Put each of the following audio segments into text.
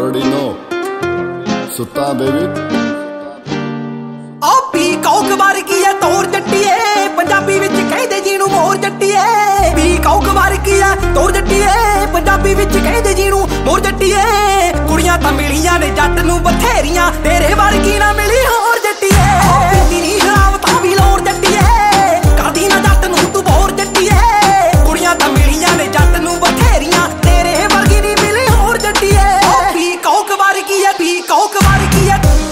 already know. ਸੁੱਤਾ baby ਆ ਪੀ ਕੌਕ ਵਰਗੀ ਐ ਤੋਰ ਜੱਟੀਏ, ਪੰਜਾਬੀ ਵਿੱਚ ਕਹਿੰਦੇ ਜਿਹਨੂੰ ਮੋਰ ਜੱਟੀਏ। ਪੀ ਕੌਕ ਵਰਗੀ ਐ ਤੋਰ ਜੱਟੀਏ, ਪੰਜਾਬੀ ਵਿੱਚ ਕਹਿੰਦੇ ਜਿਹਨੂੰ ਮੋਰ ਜੱਟੀਏ। ਕੁੜੀਆਂ ਤਾਂ ਮਿਲੀਆਂ ਨੇ ਜੱਟ ਨੂੰ ਬਥੇਰੀਆਂ, ਤੇਰੇ ਵਰਗੀ ਨਾ ਮਿਲੀ ਹੋਰ ਜੱਟੀਏ। ਪੀਂਦੀ ਨੀ ਸ਼ਰਾਬ ਤਾਂ ਵੀ ਲੋਰ ਜੱਟੀਏ, ਕਰਦੀ ਨਾ ਜੱਟ ਨੂੰ ਤੂੰ ਬੋਰ ਜੱਟੀਏ। ਕੁੜੀਆਂ ਤਾਂ ਮਿਲੀਆਂ ਨੇ ਜੱਟ ਨੂੰ ਬਥੇਰੀਆਂ, ਤੇਰੇ ਵਰਗੀ ਨੀ ਮਿਲੀ ਹੋਰ ਜੱਟੀਏ। ਪੀ ਕੌਕ ਵਰਗੀ ਐ, ਪੀ ਕੌਕ ਵਰਗੀ ਐ।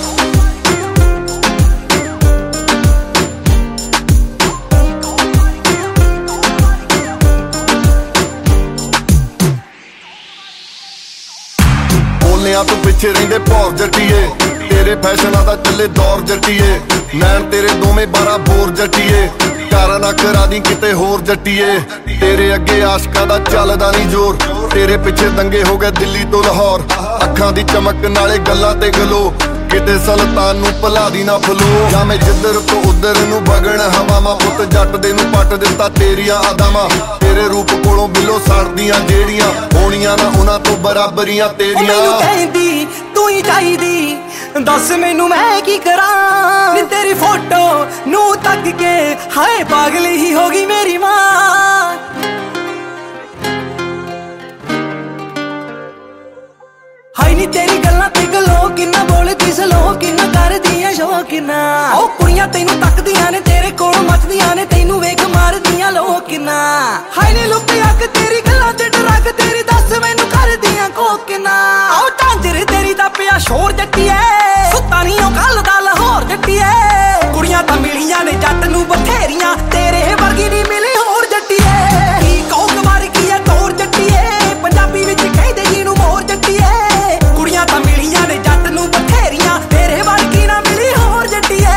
ਤੂੰ ਪਿੱਛੇ ਰਹਿੰਦੇ ਭੌਰ ਜੱਟੀਏ, ਤੇਰੇ ਫੈਸ਼ਨਾਂ ਦਾ ਚੱਲੇ ਦੌਰ ਜੱਟੀਏ। ਨੈਣ ਤੇਰੇ ਦੋਵੇਂ 12 ਬੋਰ ਜੱਟੀਏ, ਕਾਰਾਂ ਨਾ ਕਰਾ ਦੀ ਕਿਤੇ ਹੋਰ ਜੱਟੀਏ। ਤੇਰੇ ਅੱਗੇ ਆਸ਼ਕਾਂ ਦਾ ਚੱਲਦਾ ਨਹੀਂ ਜ਼ੋਰ, ਤੇਰੇ ਪਿੱਛੇ ਦੰਗੇ ਹੋ ਗਏ ਦਿੱਲੀ ਤੋਂ ਲਾਹੌਰ। ਅੱਖਾਂ ਦੀ ਚਮਕ ਨਾਲੇ ਗੱਲਾਂ ਤੇ ਗਲੋ, ਕਿਤੇ ਸੁਲਤਾਨ ਨੂੰ ਭੁਲਾ ਦੀ ਨਾ ਫਲੋ। ਜਾਂ ਮੈਂ ਜਿੱਧਰ ਤੋਂ ਉਧਰ ਨੂੰ ਵਗਣ ਹਵਾਵਾਂ, ਪੁੱਤ ਜੱਟ ਦੇ ਨੂੰ ਪੱਟ ਦਿੱਤਾ ਤੇਰੀਆਂ ਅਦਾਵਾਂ। ਤੇਰੇ ਰੂਪ ਕੋਲੋਂ ਬਿੱਲੋ ਸੜਦੀਆਂ ਜਿਹੜੀਆਂ, ਹੋਣੀਆਂ ਨਾ ਉਹਨਾਂ ਤੋਂ ਬਰਾਬਰੀਆਂ ਤੇਰੀਆਂ। ਮੈਨੂੰ ਕਹਿੰਦੀ ਤੂੰ ਹੀ ਚਾਹੀਦੀ, ਦੱਸ ਮੈਨੂੰ ਮੈਂ ਕੀ ਕਰਾਂ। ਨੀ ਤੇਰੀ ਫੋਟੋ ਨੂੰ ਤੱਕ ਕੇ ਹਾਏ ਪਾਗਲੀ ਹੀ ਹੋ ਗਈ ਮੇਰੀ ਮਾਂ। ਹਾਏ ਨੀ ਤੇਰੀ ਗੱਲਾਂ ਤੇ ਗਲੋ, ਕਿੰਨਾ ਬੋਲਦੀ ਸਲੋ, ਕਿੰਨਾ ਕਰਦੀਆਂ ਸ਼ੋ ਕਿੰਨਾ। ਉਹ ਕੁੜੀਆਂ ਤੈਨੂੰ ਤੱਕਦੀਆਂ ਨੇ, ਤੇਰੇ ਕੋਲ ਮੱਚਦੀਆਂ ਨੇ, ਤੈਨੂੰ ਵੇਖ ਮਾਰਦੀਆਂ ਲੋਕ ਕਿੰਨਾ। ਹਾਏ ਨੀ ਲੁੱਪੀ ਅੱਖ ਤੇਰੀ ਗੱਲਾਂ ਤੇ ਡਰਗ ਤੇਰੀ, ਦੱਸ ਮੈਨੂੰ ਕਰਦੀਆਂ ਕੋ ਕਿੰਨਾ। ਉਹ ਝਾਂਜਰ ਤੇਰੀ ਦਾ ਪਿਆ ਸ਼ੋਰ ਜੱਟੀਏ, ਸੁੱਤਾ ਨੀ ਉਹ ਕੱਲ ਦਾ ਲਾਹੌਰ ਜੱਟੀਏ। ਕੁੜੀਆਂ ਤਾਂ ਮਿਲੀਆਂ ਨੇ ਜੱਟ ਨੂੰ ਬਥੇਰੀਆਂ, ਤੇਰੇ ਵਰਗੀ ਨੀ ਮਿਲੀ ਹੋਰ ਜੱਟੀਏ। ਕੀ ਕੌਕ ਵਰਗੀ ਐ ਤੋਰ ਜੱਟੀਏ, ਪੰਜਾਬੀ ਵਿੱਚ ਕਹਿੰਦੇ ਜਿਹਨੂੰ ਮੋਰ ਜੱਟੀਏ। ਕੁੜੀਆਂ ਤਾਂ ਮਿਲੀਆਂ ਨੇ ਜੱਟ ਨੂੰ ਬਥੇਰੀਆਂ, ਤੇਰੇ ਵਰਗੀ ਨਾ ਮਿਲੀ ਹੋਰ ਜੱਟੀਏ।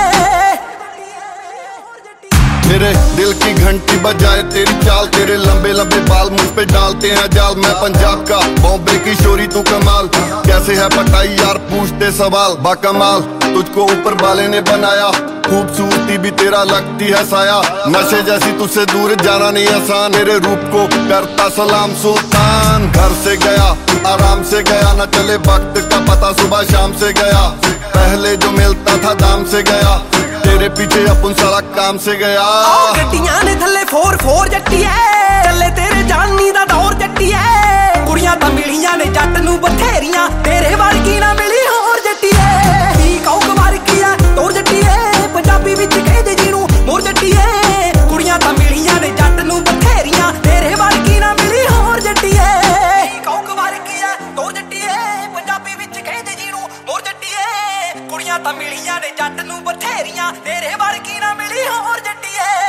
मेरे दिल की घंटी बजाए तेरी चाल, तेरे लंबे लंबे बाल मुझ पे डालते हैं जाल। मैं पंजाब का बॉम्बे की शोरी तू कमाल, कैसे है पटाई यार पूछते सवाल। बाकमाल तुझको ऊपर वाले ने बनाया, खूबसूरती भी तेरा लगती है साया। नशे जैसी तुझसे दूर जाना नहीं आसान, मेरे रूप को करता सलाम सुल्तान। घर से गया आराम से गया, न चले वक्त का पता सुबह शाम से गया। पहले जो मिलता था दाम से गया, तेरे पीछे अपन सारा काम से गया। ਗੱਡੀਆਂ ਨੇ ਥੱਲੇ 4-4 ਜੱਟੀਏ, ਚੱਲੇ ਤੇਰੇ ਜਾਨੀ ਦਾ ਦੌਰ ਜੱਟੀਏ। ਕੁੜੀਆਂ ਤਾਂ ਮਿਲੀਆਂ ਨੇ ਜੱਟ ਨੂੰ ਬਥੇਰੀਆਂ, ਤੇਰੇ ਵਰਗੀ ਨਾ ਮਿਲੀ ਹੋਰ ਜੱਟੀਏ। ਕੀ ਕੌਕ ਵਰਗੀ ਐ ਤੋਰ ਜੱਟੀਏ, ਪੰਜਾਬੀ ਵਿੱਚ ਕਹਿੰਦੇ ਜਿਹਨੂੰ ਮੋਰ ਜੱਟੀਏ। ਕੁੜੀਆਂ ਤਾਂ ਮਿਲੀਆਂ ਨੇ ਜੱਟ ਨੂੰ ਬਥੇਰੀਆਂ, ਤੇਰੇ ਵਰਗੀ ਨਾ ਮਿਲੀ ਹੋਰ ਜੱਟੀਏ। ਕੀ ਕੌਕ ਵਰਗੀ ਐ ਤੋਰ ਜੱਟੀਏ, ਪੰਜਾਬੀ ਵਿੱਚ ਕਹਿੰਦੇ ਜਿਹਨੂੰ ਮੋਰ ਜੱਟੀਏ। ਕੁੜੀਆਂ ਤਾਂ ਮਿਲੀਆਂ ਨੇ ਜੱਟ ਨੂੰ ਬਥੇਰੀਆਂ, ਤੇਰੇ ਵਰਗੀ ਨਾ ਮਿਲੀ ਹੋਰ ਜੱਟੀਏ।